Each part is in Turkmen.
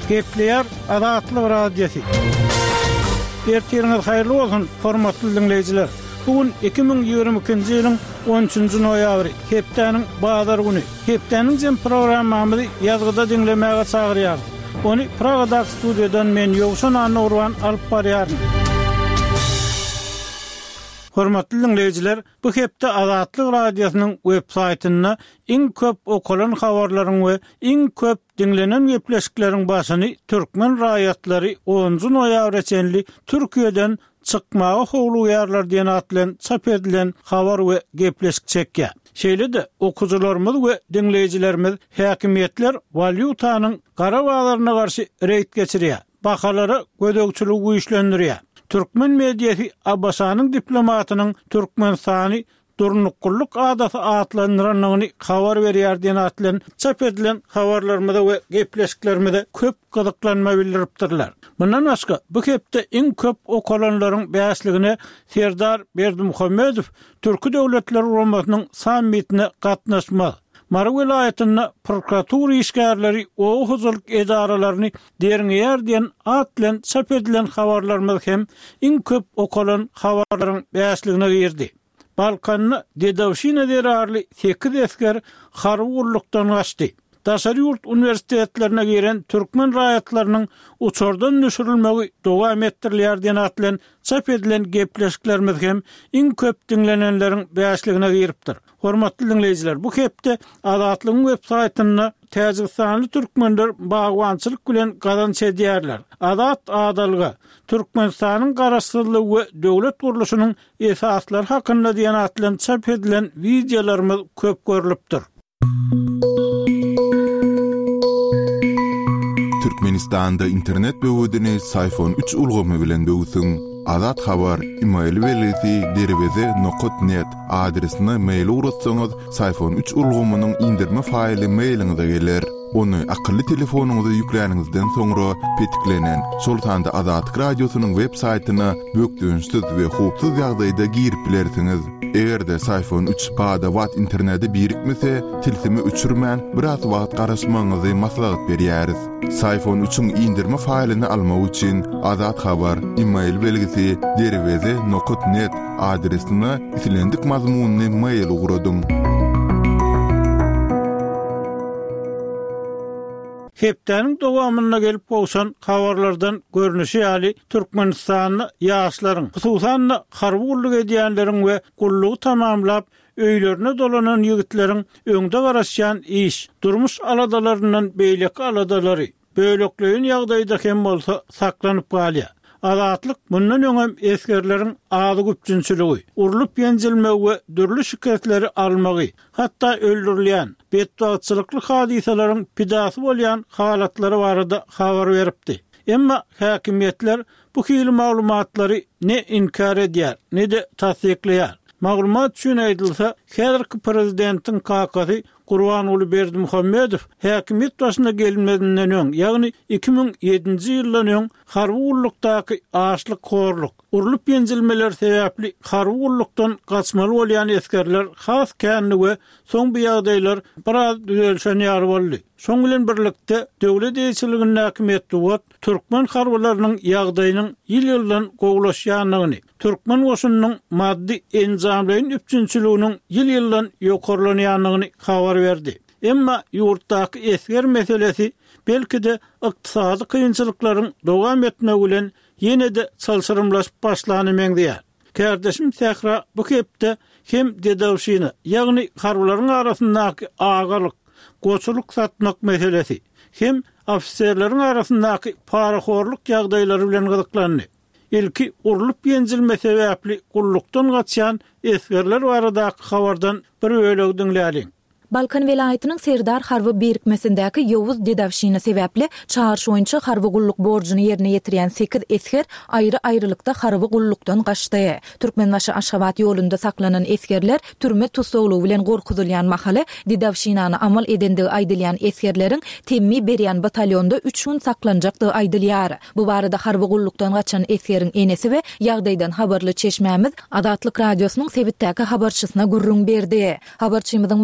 Gepleyer Adatlyk radiosu. Ertiriniz hayırlı olsun hormatly dinleyijiler. Bugün 2022-nji ýylyň 13-nji noýabry, hepdeniň bazar güni. Hepdeniň jem programmamyzy ýazgyda dinlemäge çagyrýar. Onu Pragada studiodan men Ýowşan Anurwan alyp barýaryn. Hormatly dinleyijiler, bu hepde Adatlyk radiosynyň web-saýtyna iň köp okulan habarlaryň we iň köp dinlenen gepleşikleriň başyny türkmen raýatlary 10-njy noýabr içenli Türkiýeden çykmagy howluýarlar diýen atlan çap edilen habar we gepleşik çekýär. Şeýle de okujularymyz we dinleyijilerimiz häkimiýetler valyutanyň gara baglaryna garşy reýt geçirýär. Bahalary gödökçüligi güýçlendirýär. Türkmen mediýasy Abbasanyň diplomatynyň Türkmenistany durnukullyk adasy atlandyranlygyny habar berýär diýen atlan çap edilen habarlarymyzda we gepleşiklerimizde köp gyzyklanma bildiripdirler. Bundan başga bu hepde iň köp okulanlaryň bäsligine Serdar Berdimuhammedow Türk Döwletleri Guramatynyň sammitine gatnaşmak, Mara vilayatyna prokuratura işgärleri o huzurluk edaralaryny derňeýär diýen atlan çap edilen habarlarymyz hem iň köp okulan habarlaryň bäsligine girdi. Balkanyny Dedawşina derarly 8 esker harwurlukdan gaçdy. Daşary ýurt universitetlerine giren türkmen raýatlarynyň uçurdan nöşürilmegi dowam etdirilýär diýen atlan çap edilen gepleşiklerimiz hem iň köp dinlenenleriň bäsligine giripdir. Hormatly dinleyijiler, bu hepde Adatlyň web-saýtyna Täjikistanyň türkmenler bagwançylyk bilen gazanç edýärler. Adat adalygy Türkmenistanyň garaşdyrlygy we döwlet guruluşynyň esaslary hakynda diýen atlan çap edilen videolarymyz köp görülipdir. Türkmenistanda internet böwüdini iPhone 3 ulgamy bilen böwüsüň. Adat habar email welisi derweze.net adresine mail uratsaňyz iPhone 3 ulgamynyň indirme faýly mailiňize geler. Onu akıllı telefonuňyza ýüklenigizden soňra petiklenen Sultanda Adatlyk radiosynyň web-saýtyna bökdüňsiz we hupsuz ýagdaýda girip bilersiňiz. Egerde iPhone 3 pada watt interneti birikmese, tilsimi öçürmän biraz wagt garaşmaňyzy maslahat berýäris. iPhone 3-üň indirme faýlyny almak üçin Adat habar email belgisi derweze.net adresine isilendik mazmunyny mail ugradyň. Hepdeniň dowamyna gelip bolşan habarlardan görnüşi ýaly Türkmenistanyň ýaşlaryň, hususan harwurlyk edýänleriň we gullugy tamamlap öýlerine dolanan ýigitleriň öňde garaşýan iş, durmuş aladalarynyň beýleki aladalary, böýlekleýin ýagdaýda hem bolsa saklanyp galýar. Adatlyk mundan öňem eskerleriň ady güpçünçiligi, urulup ýenjilmegi we dürli şikayetleri almagy, hatda öldürilýän, bedbaatçylykly hadisalaryň pidasy bolýan halatlary barada habar beripdi. Emma häkimiýetler bu hili maglumatlary ne inkar edýär, ne de tasdikleýär. Maglumat üçin aýdylsa, häzirki prezidentiň kakasy Gurbanuly Berdimuhammedow häkimiýet başyna gelmedinden öň, ýagny 2007-nji ýyldan öň harwurlukdaky açlyk horluk, urulup ýenjilmeler sebäpli harwurlukdan gaçmaly bolýan eskerler has känni we soň bu ýagdaýlar biraz düzelşen ýar boldy. Şoň bilen birlikde döwlet eýçiliginiň häkimiýeti we türkmen harwurlarynyň ýagdaýynyň ýyl-ýyldan gowlaşýanyny, türkmen goşunynyň maddi enzamlaryň üpçünçiliginiň ýyl-ýyldan ýokarlanýanyny habar berdi. Emma ýurtdaky esker meselesi belki de ykdysady kynçylyklaryň dowam etmegi bilen ýene de çalşyrymlaşyp başlanyp meňdýär. Kardeşim Sehra bu hepde hem Dedawşina, ýagny harwurlaryň arasyndaky agalyk, goçuluk satmak meselesi, hem ofiserleriň arasyndaky paraxorluk ýagdaýlary bilen gyzyklandy. Ilki urulup ýenjilme sebäpli gullukdan gaçýan eskerler baradaky habardan bir öýleg dinläliň. Balkan vilayatynyň Serdar harwy birikmesindäki Ýowuz Dedawşina sebäpli çarşoýunça harwy gulluk borjyny ýerine ýetirýän 8 esker aýry-aýrylykda harwy gullukdan gaçdy. Türkmenbaşy Aşgabat ýolunda saklanan eskerler türme tutsaglygy bilen gorkuzulýan mahaly Dedawşinany amal edendigi aýdylýan eskerleriň temmi berýän batalýonda 3 gün saklanjakdygy aýdylýar. Bu barada harwy gullukdan gaçan eskeriň enesi we ýagdaýdan habarly çeşmämiz Adatlyk radiosynyň sebitdäki habarçysyna gurrun berdi. Habarçymyzyň maglumatyna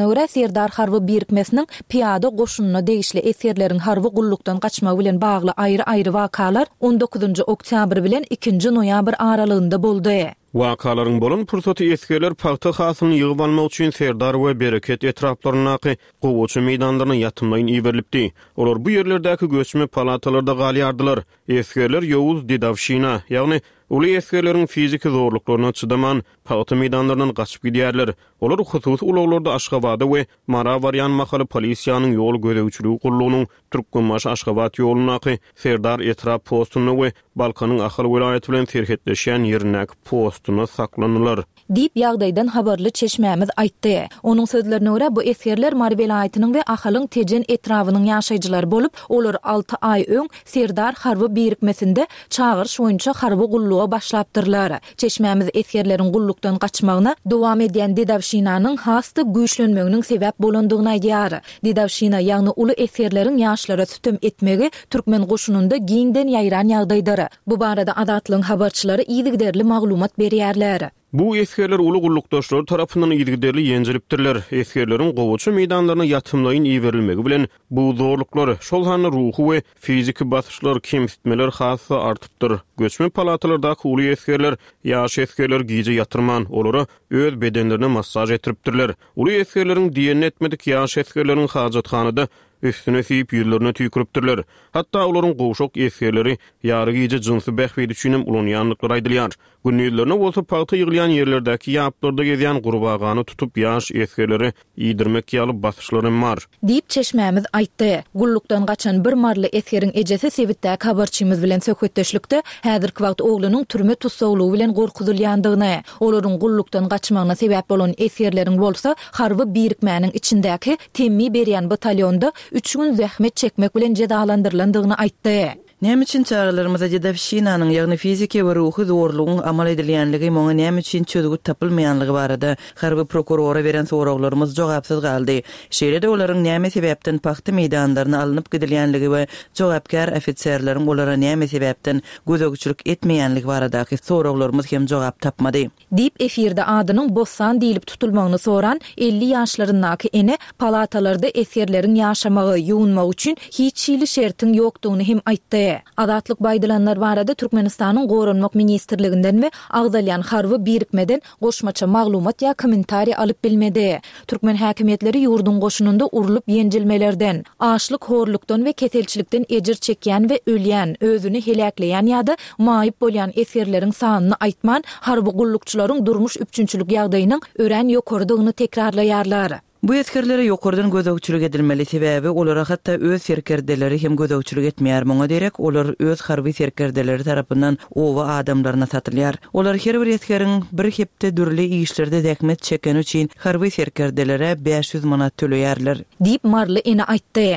sözlerine göre Serdar Harby birikmesiniň piyada goşununa degişli esirlerin harby gullukdan gaçmagy bilen bagly aýry-aýry wakalar 19 oktyabr bilen 2 noýabr aralygynda boldy. Wakaların bolan pursaty eskerler paýta hasyny ýygyp almak üçin Serdar we Bereket etraplarynaky gowaçy meýdanlaryna ýatymlaýyn iberilipdi. Olar bu ýerlerdäki göçme palatalarda galýardylar. Eskerler ýowuz didawşyna, ýagny uly eskerleriň fiziki zorluklaryna çydaman paýta meýdanlarynyň gaçyp gidýärler. Olar hususy ulaglarda Aşgabatda we Marawaryan mahaly polisiýanyň ýol gözegçiligi gullugynyň Türkmenbaşy Aşgabat ýolunaky Serdar etrap postuny we Balkanyň ahal welaýaty bilen serhetleşen ýerindäki postuna saklanylar. Dip ýagdaýdan habarly çeşmämiz aýtdy. Onuň sözlerine görä bu eskerler Mar welaýatynyň we ahalyň tejen etrawynyň ýaşaýjylary bolup, olar 6 aý öň Serdar Harby birikmesinde çağırş boýunça harby gulluga başlapdyrlar. Çeşmämiz eskerleriň gullukdan gaçmagyna dowam edýän didawşynanyň hasty güýçlenmeginiň sebäp bolandygyny aýdýar. Didawşyna ýagny uly eskerleriň ýaşlara sütüm etmegi türkmen goşununda giňden ýaýran ýagdaýdyr. Bu barada Adatlyň habarçylary ýygyderli maglumat berýärler. Bu eskerler uly gullukdaşlar tarapyndan ýygyderli ýenjilipdirler. Eskerleriň gowaçy meýdanlaryna ýatymlaýyn iberilmegi bilen bu zorluklar, şol hany ruhy we fiziki basyşlar, kemsitmeler hasy artypdyr. Göçme palatalardaky uly eskerler, ýaş eskerler giýje ýatyrman, olara öz bedenlerine massaj etdiripdirler. Uly eskerleriň diýeni etmedik ýaş eskerleriň hajatxanada üstüne siyip ýerlerine tüýküripdirler. Hatta olaryň gowşok eskerleri ýary giýje jinsy bähbedi üçin ulanýanlyklar aýdylýar. Günýlerine bolsa paýta ýygylýan ýerlerdäki ýaplarda gezýän gurbagany tutup ýaş eskerleri ýydyrmak ýaly basyşlary bar. Diýip çeşmämiz aýtdy. Gullukdan gaçan bir marly eskeriň ejesi Sewitdäki habarçymyz bilen söhbetdeşlikde häzirki wagt oglunyň türme tutsaglygy bilen gorkuzulýandygyny, olaryň gullukdan gaçmagyna sebäp bolan eskerleriň bolsa harby birikmäniň içindäki temmi berýän batalýonda 3 gün zähmet çekmek bilen cedalandyrlandygyny aýtdy. Näme üçin çağrılarymyza didawşynanyň ýagny fiziki we ruhy zorlugyň amal edilýänligi moňa näme üçin çözügi tapylmaýanlygy barada harby prokurora beren sorawlarymyz jogapsyz galdy. Şeýle-de olaryň näme sebäpden paýta meýdanlaryna alınıp gidilýänligi we jogapkar ofitserleriň olara näme sebäpden gözegçilik etmeýänligi baradaky sorawlarymyz hem jogap tapmady. Dip efirde adynyň Bossan diýilip tutulmagyny soran 50 ýaşlaryndaky ene palatalarda eskerleriň ýaşamagy, ýuwunmagy üçin hiç şeýle şertiň ýokdugyny hem aýtdy. Adatlyk baýdylanlar barada Türkmenistanyň Gorunmak ministrliginden we Agdalyan harby birikmeden goşmaça maglumat ýa kommentari alyp bilmedi. Türkmen häkimetleri ýurdun goşununda urulup ýenjilmelerden, açlyk, horlukdan we ketelçilikden ejir çekýän we ölýän, özüni helakleýän ýa-da maýyp bolýan eskerleriň sanyny aýtman harby gullukçylaryň durmuş üpçünçilik ýagdaýynyň ören ýokurdygyny tekrarlaýarlar. Bu eskerlere ýokurdan gözegçilik edilmeli sebäbi olara hatda öz serkerdeleri hem gözegçilik etmeýär moňa derek olar öz harby serkerdeleri tarapyndan owa adamlaryna satylýar. Olar her bir eskeriň bir hepde dürli işlerde zähmet çeken üçin harby serkerdelere 500 manat töleýärler. Diýip marly ene aýtdy.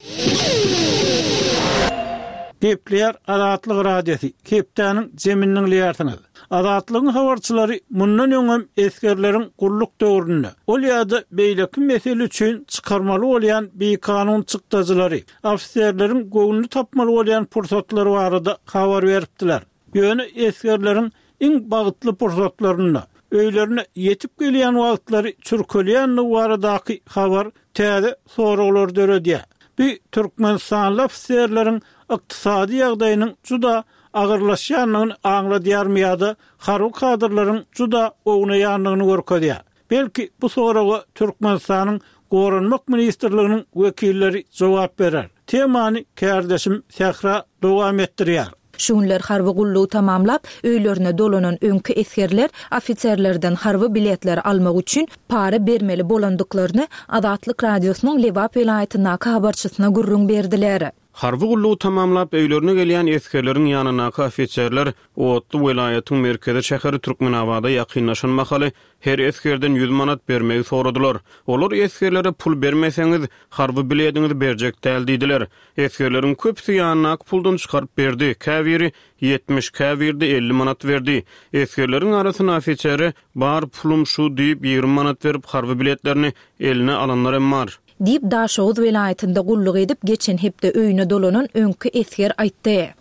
Gepler Adatlyk radiosi, Kepdäniň zemininiň liýatyny. Adatlygyň habarçylary mundan öňem eskerleriň gulluk döwründe, ol ýa-da beýleki mesele üçin çykarmaly bolýan beýkanun çykdaçylary, ofisiýerleriň göwnüni tapmaly bolýan pursatlary barada habar beripdiler. Ýöne eskerleriň iň bagtly pursatlaryna, öýlerine ýetip gelýän wagtlary çürkelýänligi baradaky habar täze sorawlar döredýär. Bir Türkmenistan ofisiýerleriň ykdysady ýagdaýynyň juda agyrlaşýanlygyny aňladýarmyýady, harby kadrlaryň juda ognaýanlygyny görkezýär. Belki bu soraga Türkmenistanyň Gorunmak ministrliginiň wekilleri jogap berer. Temany kärdeşim Sehra dowam etdirýär. Şunlar harby gullugy tamamlap, öýlerine dolanan öňkü eskerler ofitserlerden harby biletler almak üçin para bermeli bolandyklaryny Adatlyk radiosynyň Lewap welaýatynyň habarçysyna gurrun berdiler. Harby gullugy tamamlap öýlerine gelýän eskerleriň ýanyna ofitserler Otly welaýatyň merkezi şäheri Türkmenabada ýakynlaşan mahaly her eskerden 100 manat bermegi soradylar. Olar eskerlere pul bermeseňiz harby biletiňizi berjek däl diýdiler. Eskerleriň köpsi ýanyna puldan çykaryp berdi. Käbiri 70, käbirde 50 manat berdi. Eskerleriň arasyna ofitseri bar pulum şu diýip 20 manat berip harby biletlerini eline alanlar hem bar. Diýip Daşoğuz welaýatynda gulluk edip geçen hepde öýüne dolanan öňkü esker aýtdy.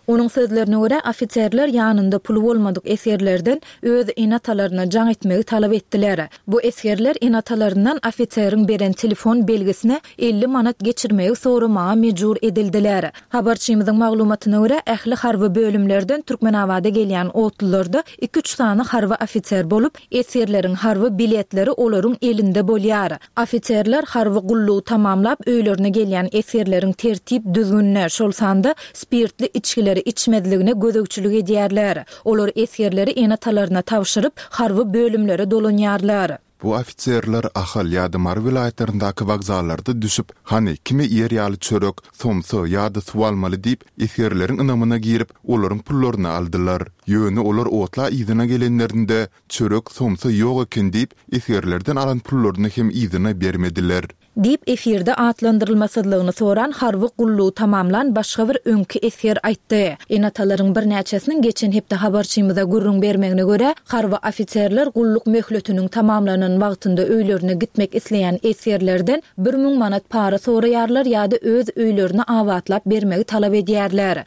Onun sözlerine göre ofitserler yanında pulu bolmadyk esgerlerden öz enatalaryna jaň etmegi talap etdiler. Bu esgerler enatalaryndan ofitserin beren telefon belgisine 50 manat geçirmegi soramağa mejbur edildiler. Habarçymyzyň maglumatyna göre ähli harby bölümlerden Türkmenabada gelýän otlularda 2-3 sany harby ofitser bolup, esgerleriň harby biletleri olaryň elinde bolýar. Ofitserler harby gullugy tamamlap öýlerine gelýän esgerleriň tertip düzgünne şol sanda spirtli içkileri içmediligine gözökçülük edýärler. Olar esgerleri enatalaryna tawşyryp harby bölümlere dolanýarlar. Bu ofitserler ahal ýa-da Mar vilayetlerindäki wagzallarda düşüp, hani kimi ýer ýaly çörek, somsa ýa-da su almaly diýip, esgerleriň ynamyna girip, olaryň pullaryny aldylar. Ýöne olar otla ýzyna gelenlerinde çörek, somsa ýok eken diýip, esgerlerden alan pullaryny hem ýzyna bermediler. Dip efirde atlandyrylmasydygyny soran harby gullugy tamamlan başga bir öňki esger aýtdy. Enatalaryň bir näçesiniň geçen hepde habarçymyza gurrun bermegine göre harby ofitserler gulluk möhletiniň tamamlanan wagtynda öýlerine gitmek isleýän esgerlerden 1000 manat para soraýarlar ýa-da öz öýlerini awatlap bermegi talap edýärler.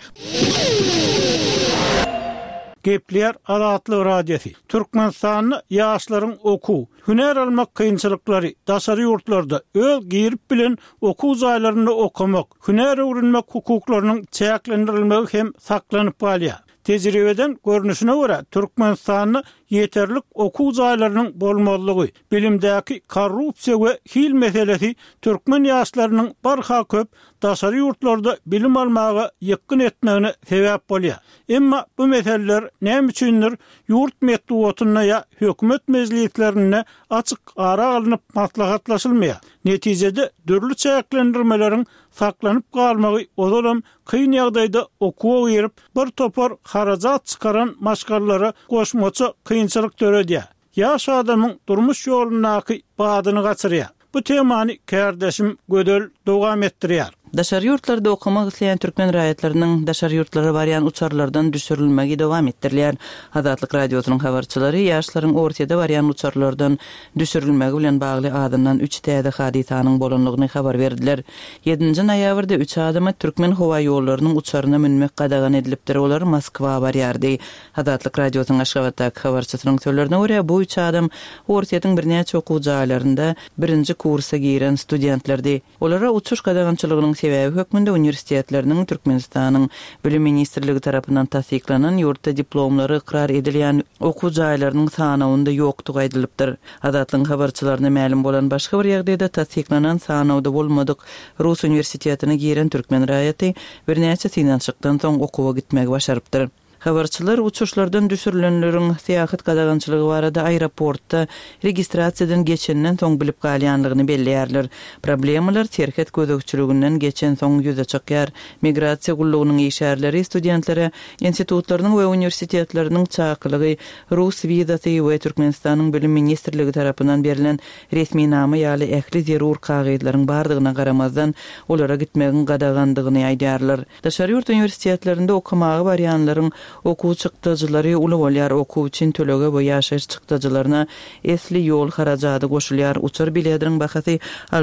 Gepler Adatly Radiosi. Türkmenistanyň ýaşlaryň okuw, hüner almak kynçylyklary, daşary ýurtlarda öz girip bilen okuw zaýlaryny okumak, hüner öwrenmek hukuklarynyň çäklendirilmegi hem saklanyp galýar. Tejribeden görnüşine göre Türkmenistanyň yeterlik okuw zaýlarynyň bolmalygy, bilimdäki korrupsiýa we hil meselesi türkmen ýaşlarynyň barha köp daşary ýurtlarda bilim almagy ýykyn etmegine sebäp bolýar. Emma bu meseleler näme üçindir ýurt metduatyna ýa hökümet mejlislerine açyk ara alınıp maslahatlaşylmaýar. Netijede dürli çäklendirmeleriň saklanyp galmagy ozalam kyn ýagdaýda okuwa berip bir topar harajat çykaran maşgallara goşmaçy kynçylyk töredýär. Ýaş adamyň durmuş ýolunaky badyny gaçyrýar. Bu temany kardeşim Gödel dowam etdirýär. Daşary ýurtlarda okumak isleýän türkmen raýatlarynyň daşary ýurtlara barýan uçarlardan düşürilmegi dowam etdirilýär. Azatlyk radiosynyň habarçylary ýaşlaryň ortada barýan uçarlardan düşürilmegi bilen bagly adamdan 3 täze hadisanyň bolanlygyny habar berdiler. 7-nji noýabrda 3 adama türkmen howa ýollarynyň uçaryna minmek gadagan edilipdir. Olar Moskwa barýardy. Azatlyk radiosynyň Aşgabatdaky habarçysynyň sözlerine görä bu 3 adam ortaýatyň bir näçe okuw jaýlarynda 1-nji kursa giren studentlerdi. Olara uçuş gadagançylygynyň sebäbi hökmünde universitetleriniň Türkmenistanyň Bilim Ministrligi tarapyndan tasdiklanan ýurtda diplomlary ikrar edilýän okuw jaýlarynyň sanawynda ýokdugy aýdylypdyr. Azatlyň habarçylaryna ma'lum bolan başga bir ýagdaýda tasdiklanan sanawda bolmadyk Rus universitetine giren türkmen raýaty bir näçe synançykdan soň okuwa gitmegi başarypdyr. Habarçylar uçuşlardan düşürilenleriň syýahat gadagançylygy barada aeroportda registrasiýadan geçenden soň bilip galýanlygyny belleýärler. Problemalar terket gözökçülüginden geçen soň ýüze çykýar. Migrasiýa gullugynyň işärleri studentlere institutlarynyň we universitetleriniň çakylygy, Rus wizasy we Türkmenistanyň Bilim Ministrligi tarapyndan berilen resmi nama ýaly ähli zerur kagydlaryň bardygyna garamazdan olara gitmegiň gadagandygyny aýdýarlar. Daşary ýurt universitetlerinde okumagy barýanlaryň okuw çykdyjylary uly bolýar, okuw üçin төлege we ýaşaýyş çykdyjylaryna esli ýol harajaty goşulýar. Uçur biletiniň bahasy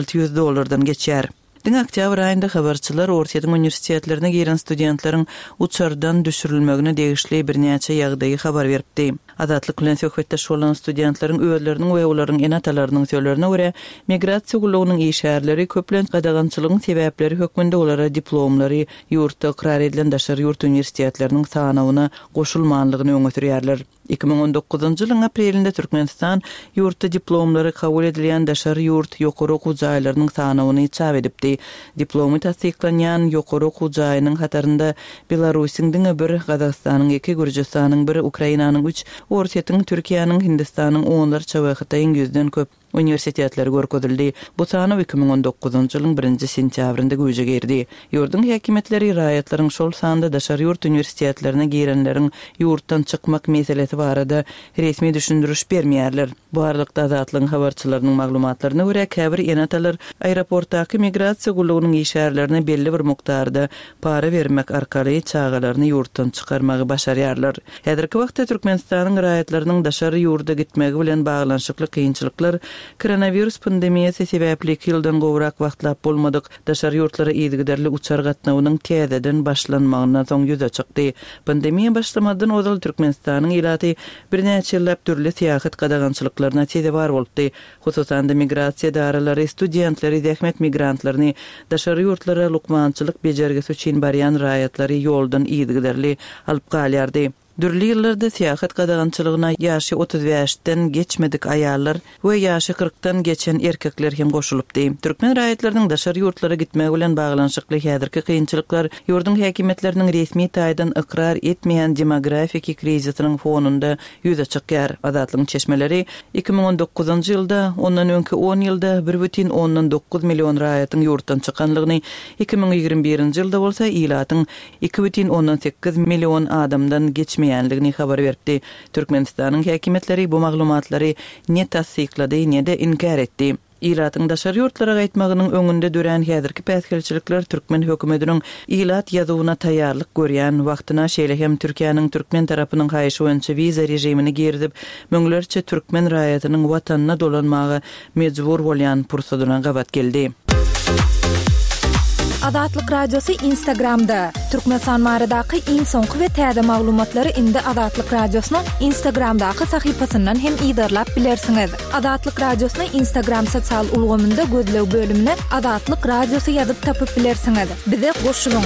$600 geçýär. Diň oktyabr aýynda habarçylar ortaýatyň universitetlerine giren studentleriň uçardan düşürilmegine degişli bir näçe ýagdaýy habar beripdi. Azatlyk bilen söhbetdeş bolan studentleriň öýleriniň we olaryň enatalarynyň sözlerine görä, migrasiýa gullugynyň işärleri köplen gadagançylygyň sebäpleri hökmünde olara diplomlary ýurtda ikrar edilen daşary ýurt universitetleriniň sanawyna goşulmanlygyny öňe sürýärler. 2019-njy ýylyň aprelinde Türkmenistan ýurtda diplomlary kabul edilýän daşary ýurt ýokary okuw jaýlarynyň sanawyny çap edipdi. Diplomy tasdiklanýan ýokary okuw jaýynyň hatarynda Belarusyň diňe bir, Gazagstanyň 2, Gürjistanyň 1, Ukrainanyň 3, ortaýatyň Türkiýanyň, Hindistanyň 10 çawakytaýyň 100den köp universitetleri görkezildi. Bu sany 2019-njy ýylyň 1-nji sentýabrynda güýje girdi. Ýurduň häkimetleri raýatlaryň şol sanda daşary ýurt universitetlerine girenleriň ýurtdan çykmak meselesi barada resmi düşündürüş bermeýärler. Bu aralykda Azatlyň habarçylarynyň maglumatlaryna görä käbir enatalar aeroportdaky migrasiýa gullugynyň işärlerini belli bir mukdarda para bermek arkaly çağalaryny ýurtdan çykarmagy başarýarlar. Häzirki wagtda Türkmenistanyň raýatlarynyň daşary ýurda gitmegi bilen baglanşykly kynçylyklar Koronavirus pandemiyasi sebäpli ýyldan gowrak wagtlap bolmadyk daşary ýurtlara ýygyderli uçar gatnawynyň täzeden başlanmagyna soň ýüze çykdy. Pandemiýa başlamadan ozal Türkmenistanyň ilaty birnäçe ýyllap türli syýahat gadagançylyklaryna sebäp boldy. Hususan da migrasiýa daralary, studentleri, dähmet migrantlaryny daşary ýurtlara lukmançylyk bejergisi üçin barýan raýatlary ýoldan ýygyderli alyp galýardy. Dürli ýyllarda syýahat gadagançylygyna ýaşy 35-den geçmedik aýallar we ýaşy 40-dan geçen erkekler hem goşulypdy. Türkmen raýatlarynyň daşary ýurtlara gitmegi bilen baglanşykly häzirki kynçylyklar ýurdun häkimetleriniň resmi taýdan ikrar etmeýän demografik krizisiniň fonunda ýüze çykýar. Adatlyň çeşmeleri 2019-njy ýylda ondan öňki 10 ýylda 1,9 million raýatyň ýurtdan çykanlygyny, 2021-nji ýylda bolsa ilatyň 2,8 million adamdan geçmeýänligini habar berdi. Türkmenistanyň häkimetleri bu maglumatlary ne tasdiklady, ne de inkar etdi. İlatyň daşary ýurtlara gaýtmagynyň öňünde dören häzirki päsgelçilikler Türkmen hökümetiniň ilat ýazywyna taýýarlyk görýän wagtyna şeýle hem Türkiýanyň Türkmen tarapynyň haýyşy boýunça wiza rejimini girdip, möňlerçe Türkmen raýatynyň watanyna dolanmagy mejbur bolýan pursadyna gabat geldi. Adatlyk radiosu Instagramda. Türkmenistan maradaky iň soňky we täze maglumatlary indi Adatlyk radiosynyň Instagramdaky sahypasyndan hem ýydarlap bilersiňiz. Adatlyk radiosyny Instagram sosial ulgamynda gözlew bölümine Adatlyk radiosu ýazyp tapyp bilersiňiz. Bize goşulyň.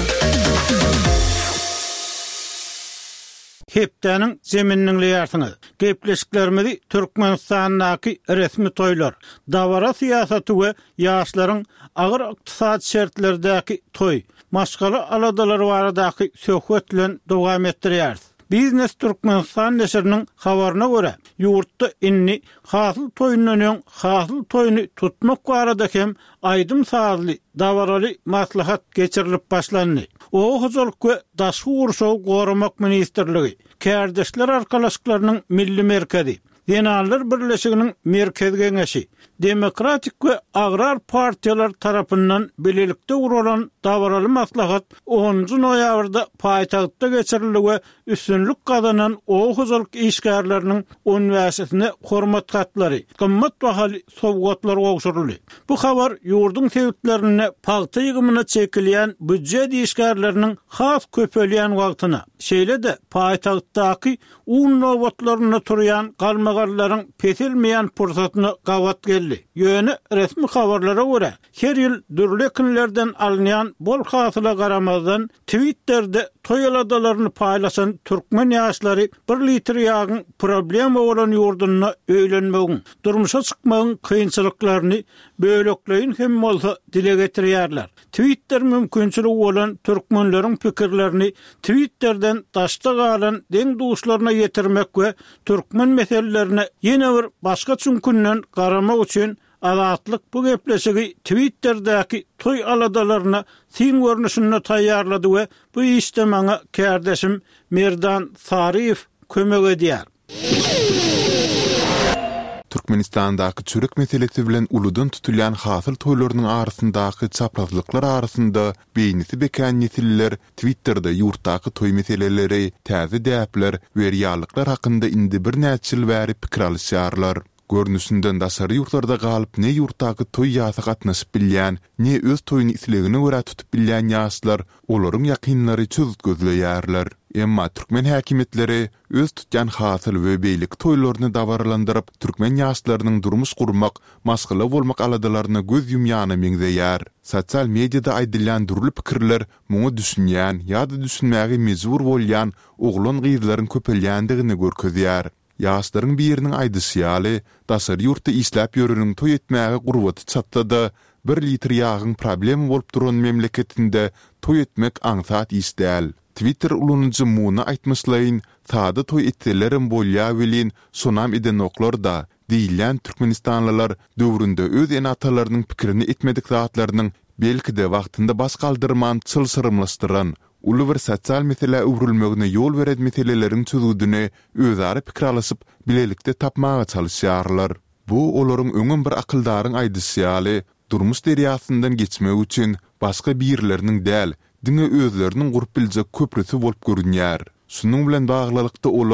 Hepdeniň zemininiň ýartyny. Gepleşiklerimizi Türkmenistanyňky resmi toýlar, dawara syýasaty we ýaşlaryň agyr ykdysady şertlerdäki toy, maşgala aladalary baradaky söhbet bilen dowam etdirýär. Biznes Türkmenistan neşriniň habaryna görä, ýurtda inni hasyl toýundan hasyl toýuny tutmak barada hem aýdym sazly, dawaraly maslahat geçirilip başlandy. O huzurlyk we daşy urşaw goramak ministrligi, kärdeşler arkalaşyklarynyň milli merkezi, Genallar Birleşiginiň merkez geňeşi, demokratik we agrar partiýalar tarapyndan bilelikde urulan dawaraly maslahat 10 noýabrda paýtagtda geçirildi we üstünlük gazanan o huzurlyk işgärleriniň universitetine hormat gatlary, gymmat bahaly sowgatlar gowşuruldy. Bu habar ýurdun täwitlerine paýta ýygymyna çekilýän büdjet işgärleriniň has köpelýän wagtyna, şeýle de paýtagtdaky un nowatlaryna turýan galmagarlaryň petilmeýän pursatyny gawat geldi. Ýöne resmi habarlara görä, her ýyl dürli günlerden alynýan bol hasyla garamazdan Twitter'de toýaladalaryny paýlaşan türkmen ýaşlary 1 litr ýagyň problem bolan ýurdunyna öýlenmegiň, durmuşa çykmagyň kynçylyklaryny bölekleýin hem bolsa dile getirýärler. Twitter mümkinçiligi bolan türkmenleriň pikirlerini Twitter'den taşda galan deň duşlaryna ýetirmek we türkmen meselelerine ýene bir başga çünkünden garamak üçin Adatlyk bu gepleşigi Twitter'däki toy aladalaryna sin görnüşini taýýarlady we bu işde maňa kärdeşim Merdan Sariýew kömek edýär. Türkmenistandaky çörek meselesi bilen uludan tutulýan hasyl toýlarynyň arasyndaky çaprazlyklar arasynda beýnisi bekän nesiller Twitter'da ýurtdaky toy meseleleri, täze däpler we ýarlyklar hakynda indi birnäçe ýyl bäri pikir alýarlar. Görnüşinden daşary ýurtlarda galyp ne ýurtdaky toy ýazy gatnaşyp bilýän, ne öz toýuny islegine görä tutup bilýän ýaşlar olaryň ýakynlary çözüp gözleýärler. Emma türkmen häkimetleri öz tutýan hasyl we beýlik toýlaryny dawarlandyryp, türkmen ýaşlarynyň durmuş gurmak, maşgala bolmak aladalaryna göz ýumýany meňzeýär. Sosial mediada aýdylýan durly pikirler muňa düşünýän ýa-da düşünmäge mejbur bolýan oglan gyzlaryň köpelýändigini görkezýär. Ýaşlaryň biriniň aýdysýaly, daşary ýurtda işläp ýörüniň toý etmäge gurbaty çatda 1 litr ýagyň problemi bolup duran memleketinde toý etmek aňsat iş däl. Twitter ulanyjy muny aýtmaslaýyn, sada toý etdilerim bolýa welin sonam eden oklar da diýilýän türkmenistanlylar döwründe öz enatalarynyň pikirini etmedik zatlarynyň belki de wagtynda bas galdyrman çylsyrymlaşdyran ulu bir sosial mesele öwrülmegine ýol beren meseleleriň çözüdüne özari pikir alysyp bilelikde tapmaga çalyşýarlar. Bu olaryň öňün bir akyldaryň aýdysýaly, durmuş derýasyndan geçmek üçin başga birleriniň däl, diňe özleriniň gurup biljek köprüsi bolup görünýär. Şunuň bilen baglykda olar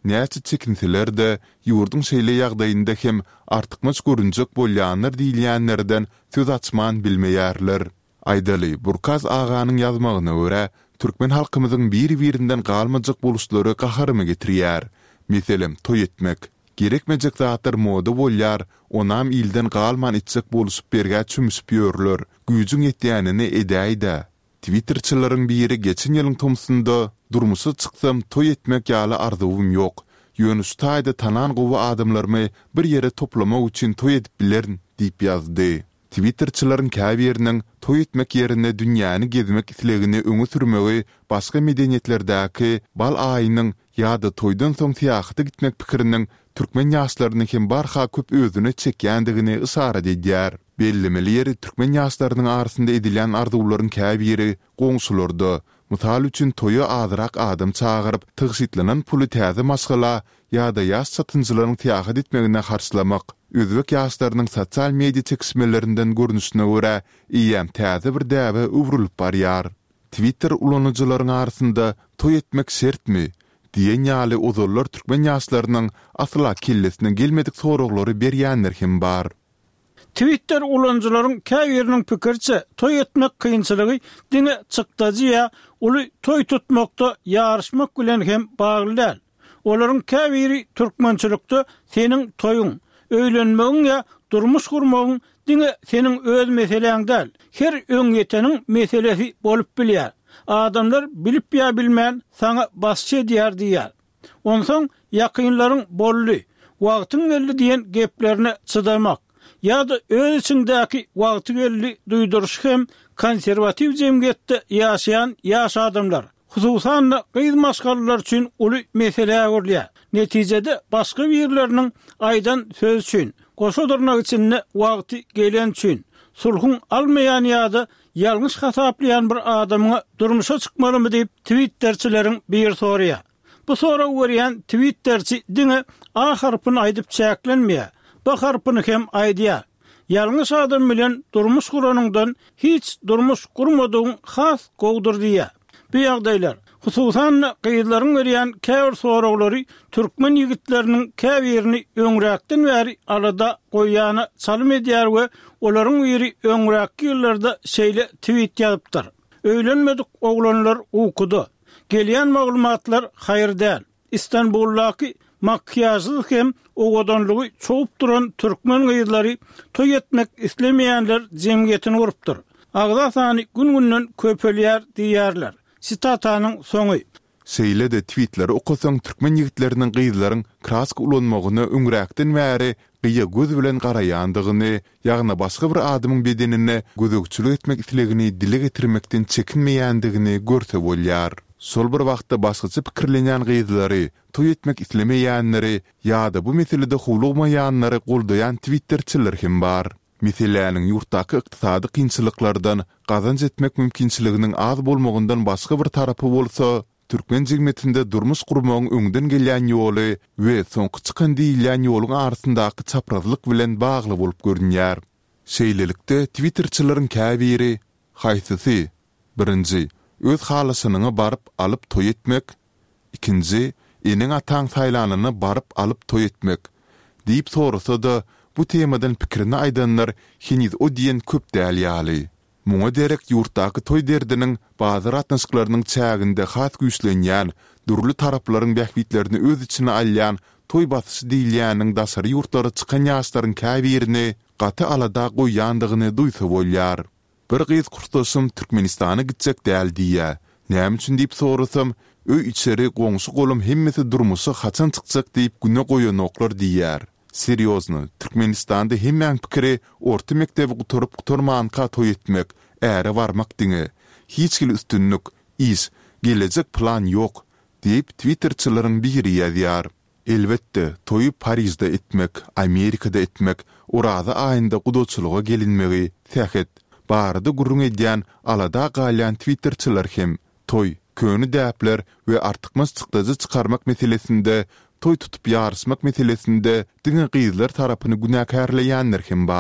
näçe çekintiler de ýurdun şeýle ýagdaýynda hem artykmaz görünjek bolýanlar diýilýänlerden söz açman bilmeýärler. Aýdaly Burkaz aganyň ýazmagyna görä, türkmen halkymyzyň bir-birinden galmajak boluşlary gaharymy getirýär. Meselem toý etmek, gerekmejek zatlar moda bolýar, onam ilden galman içsek boluşup berge çümüsüp ýörler. Güýjüň ýetýänini edäýdi. Twitterçylaryň biri geçen ýylyň tomsunda durmuşy çyksam toý etmek ýaly arzum ýok. Ýönüstaýda tanan gowy adamlarmy bir ýere toplamak üçin toý edip bilerin diýip ýazdy. Twitterçylaryň käbiriniň toý etmek ýerine dünýäni gezmek islegini öňe sürmegi başga medeniýetlerdäki bal aýynyň ýa-da toýdan soň syýahaty gitmek pikiriniň türkmen ýaşlarynyň hem barha köp özüne çekýändigini ysara edýär. Bellemeli ýeri türkmen ýaşlarynyň arasynda edilen arzuwlaryň käbiri goňşulardy. Misal üçin toýa azyrak adam çagyryp tygyşytlanan puly täze maşgala ýa-da ýaş satynjylaryň syýahat etmegine garşylamak. Özbek ýaşlarynyň sosial media çekişmelerinden görnüşine görä iýem täze bir däwe uwrulyp barýar. Twitter ulanıcılaryň arasynda toý etmek şertmi diýen ýaly ozallar türkmen ýaşlarynyň asla kellesine gelmedik soraglary berýänler hem bar. Twitter ulanıcılaryň käbiriniň pikirçe toý etmek kynçylygy diňe çykdajy uly toý tutmakda ýarışmak bilen hem bagly däl. Olaryň käbiri türkmençilikde seniň toýuň, öýlenmegiň ýa durmuş gurmagyň diňe seniň öz meseleň däl. Her öňgeteniň meselesi bolup bilýär. Adamlar bilip ýa bilmän saňa basçy edýär diýär. Onsoň ýakynlaryň bolly, wagtyň geldi diýen geplerine çydamak ýa-da öz içindäki wagty geldi duýduruş hem konserwatiw jemgyýetde ýaşaýan ýaş adamlar, hususan gyýz maşgalalar üçin uly mesele görýär. Netijede başga birleriniň aýdan söz üçin, goşadyrnak üçin wagty gelen üçin, sulhun almaýan ýa-da ýalňyş hasaplayan bir adamga durmuşa çykmalymy diýip Twitterçileriň bir soraýar. Bu sora görýän Twitterçi diňe a harpyny aýdyp çäklenmeýär. Bu harpyny hem aýdýar. Ýalňyş adam bilen durmuş guranyňdan hiç durmuş gurmadygyň has gowdur diýär. Bu ýagdaýlar hususan gyýylaryň berýän käbir soraglary türkmen ýigitleriniň käbirini öňräkden bäri alada goýýany salym edýär we olaryň biri öňräki ýyllarda şeýle tweet ýazypdyr. Öýlenmedik oglanlar ukudy. Gelýän maglumatlar haýyr däl. İstanbuldaky makyajly hem owadanlygy çoğup duran türkmen gyýylary toý etmek islemeýänler jemgyýetini gurupdyr. Agda sany gün-günden köpelýär diýerler. Sitataның soňy. Şeýle de tweetleri okusaň türkmen ýigitleriniň gyýylaryň kraska ulanmagyny öňräkden bäri gyýa göz bilen garaýandygyny, ýagna başga bir adamyň bedenine gözükçülük etmek islegini dile getirmekden çekinmeýändigini görse bolýar. Sol bir wagtda başgaça pikirlenýän gyýylary, toý etmek islemeýänleri ýa-da bu meselede howlugmaýanlary goldaýan Twitterçiler hem bar. Meselelerin yurttaky ykdysady kynçylyklardan gazanç etmek mümkinçiliginiň az bolmagyndan başga bir tarapy bolsa, türkmen jigmetinde durmuş gurmagyň öňden gelýän ýoly we soňky çykan diýilýän ýoluň arasyndaky çaprazlyk bilen bagly bolup görünýär. Şeýlelikde Twitterçilaryň käbiri haýsysy: birinji, öz halasynyňa baryp alyp toý etmek, ikinji, eniň ataň saýlanyny baryp alyp toý etmek diýip sorasa da bu temadan pikirini aýdanlar heniz o diýen köp däl ýaly. Muňa derek ýurtdaky toý derdiniň bazı ratnaşyklarynyň çäginde has güýçlenýän, durly taraplaryň bähwitlerini öz içine alýan toý basy diýilýäniň dasary ýurtlary çykan ýaşlaryň käbirini gaty alada goýýandygyny duýsa bolýar. Bir gyýyz kurtaşym Türkmenistana gitjek däl diýär. Näme üçin diýip sorasam, öý içeri goňşy golum hemmesi durmuşy haçan çykjak diýip güne goýanoklar diýär. Seriozny, Türkmenistanda hemmäň pikiri orta mektebi guturup-guturmanka toý etmek, äre barmak diňe. Hiç kim üstünlük, iş, gelecek plan ýok, diýip Twitterçilaryň biri ýazýar. Elbetde, toýu Parisde etmek, Amerikada etmek, orada aýynda gudoçylyga gelinmegi, tähet, barada gurrun edýän alada galýan Twitterçiler hem toý, köni däpler we artykmaz çykdazy çykarmak meselesinde toy tutup ýarysmak meselesinde diňe gyýylar tarapyny günäkärleýänler hem bar.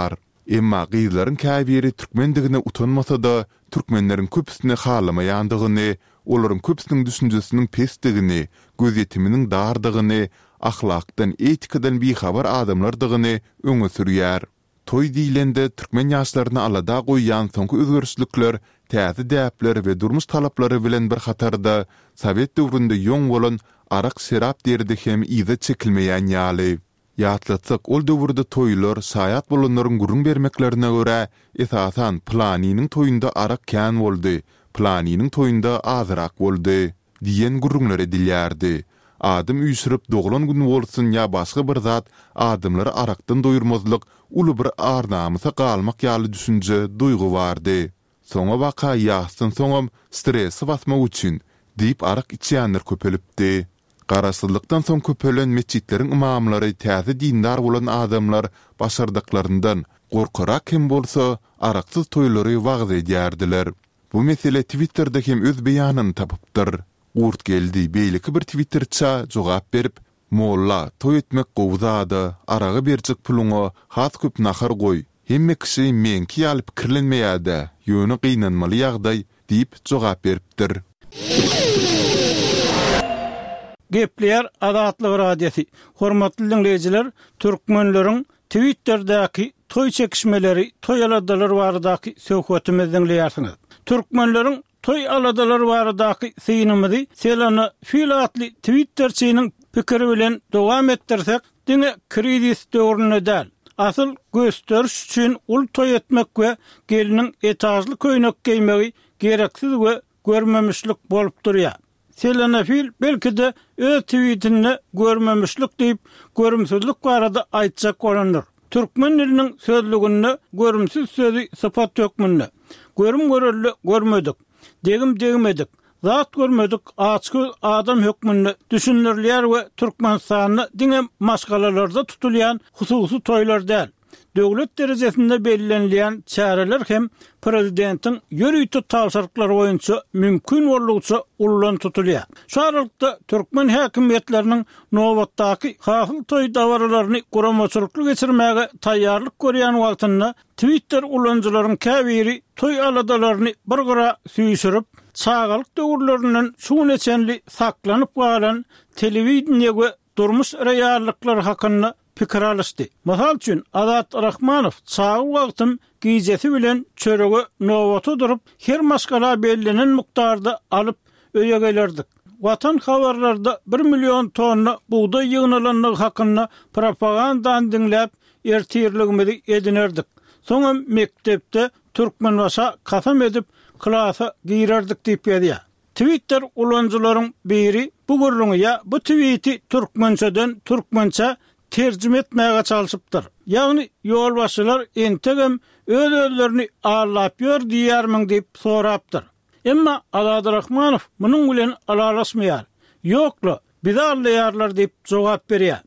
Emma gyzlaryň käbiri türkmendigine utanmasa da türkmenleriň köpüsine halamaýandygyny, olaryň köpüsiniň düşünjesiniň pesdigini, gözetiminiň dardygyny, ahlakdan, etikadan bihabar adamlardygyny öňe sürýär. Toy diýilende türkmen ýaşlaryna alada goýýan soňky özgörüşlikler, täze däpler we durmuş talaplary bilen bir hatarda Sowet döwründe ýoň bolan arak serap derdi hem ize çekilmeýän ýaly. Ýatlatsak ol döwürde toýlar saýat bolanlaryň gurrun bermeklerine görä esasan planiniň toýunda arak kän boldy, planiniň toýunda azyrak boldy diýen gurrunlar edilýärdi. Adam üýsürip doglan gün bolsun ýa başga bir zat adamlary arakdan doýurmazlyk uly bir arnamysa galmak ýaly düşünje duýgu bardy. Soňa waka ýaşdan soňam stresi basmak üçin diýip arak içýänler köpelipdi. Garaşsızlykdan soň köpelen meçitleriň imamlary täze dindar bolan adamlar başardyklaryndan gorkarak hem bolsa araksyz toýlary wagt edýärdiler. Bu mesele Twitter'da hem öz beýanyny tapypdyr. Urt geldi, beýleki bir Twitterça jogap berip, "Molla, toý etmek gowzady, aragy berjek puluňa has köp nahar goý. Hemme kişi menki ýaly pikirlenmeýärde, ýöne gynanmaly ýagdaý" diýip jogap beripdir. Gepler Adatlyk radiosi. Hormatly dinleyijiler, türkmenleriň Twitter'däki toy çekişmeleri, toy aladalar baradaky söhbetimizi dinleýärsiňiz. Türkmenleriň toy aladalar baradaky synymyzy Selana Filatly Twitterçynyň pikiri bilen dowam etdirsek, dine krizis döwrüne däl. Asyl gösteriş üçin ul toy etmek we geliniň etajly köýnek giýmegi gereksiz we görmemişlik bolup durýar. Selana Fil belki de öz tweetinde görmemişlik diýip görümsüzlik barada aýtjak bolandyr. Türkmen diliniň sözlügünde görümsüz sözi sıfat ýokmundy. Görüm görelli görmedik. Degim degimedik. Zat görmedik. Açky adam hökmünde düşünürler we Türkmenistanyny diňe maşgalalarda tutulýan hususy toýlar däl. Döwlet derejesinde bellenilýän çäreler hem prezidentiň ýörüýti tawsyrlyklary boýunça mümkin bolýança ullan tutulýar. Şu aralykda türkmen häkimetleriniň nowatdaky hasyl toý dawarlaryny guramaçylyk geçirmäge taýýarlyk görýän wagtynda Twitter ulanjylaryň käbiri toý aladalaryny bir gara süýşürip, çağalyk döwürlerinden şu neçenli saklanyp galan telewiziýa we durmuş reallyklar hakynda pikir alışdy. Masal üçin Azat Rahmanow çağı wagtym gijesi bilen çörege nowaty durup her maskala bellenen mukdarda alıp öýe gelerdik. Watan habarlarda 1 milyon tonna buğday ýygnalanyny hakynda propagandanı dinläp ertirligimizi edinerdik. Soňra mektepde türkmen başa kasam edip klasa giýerdik diýip ýazýar. Twitter ulanjylaryň biri bu gurrunu ýa bu tweeti türkmençeden türkmençe tercüme etmäge çalyşypdyr. Ýagny ýolbaşçylar entegem öz özlerini ağırlap ýör diýärmiň diýip sorapdyr. Emma Azat Rahmanow munyň bilen aralaşmaýar. Ýokla, biz ağırlaýarlar diýip jogap berýär.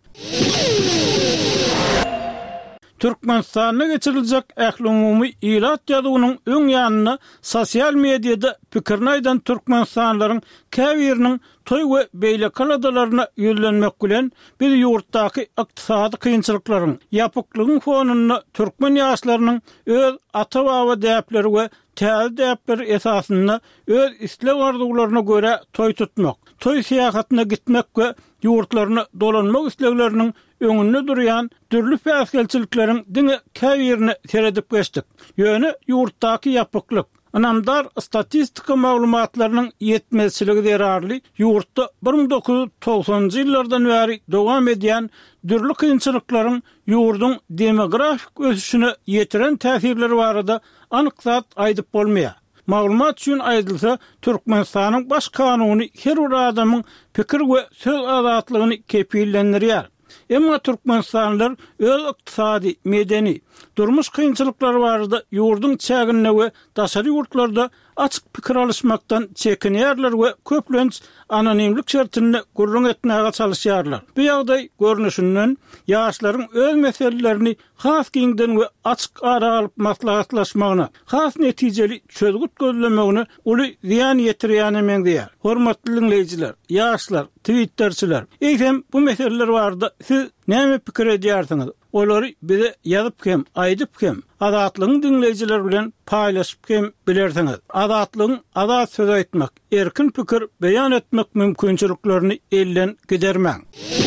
Türkmenistanyna geçiriljek ähli-umumy ilat ýazygynyň öň ýanyna sosial mediada pikirini aýdan türkmenistanlaryň käbiriniň toy we beýlek aladalaryna ýölenmek bilen bir ýurtdaky ykdysady kynçylyklaryň ýapyklygyň fonunda türkmen ýaşlarynyň öz ata-baba däpleri we täze däpleri esasynda öz isleg arzularyna göre toy tutmak, toy syýahatyna gitmek we ýurtlaryna dolanmak islegleriniň öňünde durýan türlü päsgelçilikleriň diňe käbirini seredip geçdik. Ýöne ýurtdaky ýapyklyk, anamdar statistika maglumatlarynyň ýetmezçiligi derarly ýurtda 1990-njy ýyllardan bäri dowam edýän türlü kynçylyklaryň ýurduň demografik ösüşine ýetiren täsirleri barada anyk zat aýdyp bolmaýar. Maglumat üçin aýdylsa, Türkmenistanyň baş kanuny her bir adamyň pikir we söz azatlygyny kepillendirýär. Emma Türkmenistanlar öz ykdysady, medeni, durmuş kynçylyklary barada ýurduň çägine we daşary ýurtlarda açyk pikir alışmakdan çekinýärler we köplenç anonimlik şertini gurrun etmäge çalyşýarlar. Bu ýagdaý görnüşinden ýaşlaryň öz meselelerini has giňden we açyk ara alyp maslahatlaşmagyna, has netijeli çözgüt gözlemegine uly ziýan ýetirýäni meňdiýär. Hormatly dinleyijiler, ýaşlar, Twitterçiler, eýsem bu meseleler barada siz näme pikir edýärsiňiz? olary bize ýazyp hem, aýdyp hem, adatlygyň dinleýijiler bilen paýlaşyp hem bilersiňiz. Adatlygyň azat söz aýtmak, erkin pikir beýan etmek mümkinçiliklerini elden gidermäň.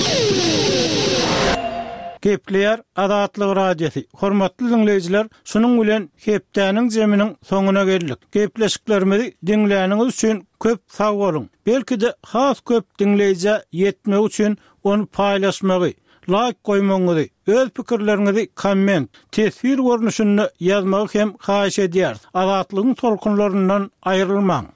Gepleýär Adatlyk radiosi. Hormatly dinleýijiler, şunuň bilen hepdäniň jeminiň soňuna geldik. Gepleşiklerimizi dinläniňiz üçin köp sag bolun. Belki de has köp dinleýije ýetmek üçin onu paýlaşmagy, like goýmagy, öz pikirleriňizi komment, tesir görnüşinde ýazmagy hem haýyş edýär. Adatlygyň tolkunlaryndan aýrylmaň.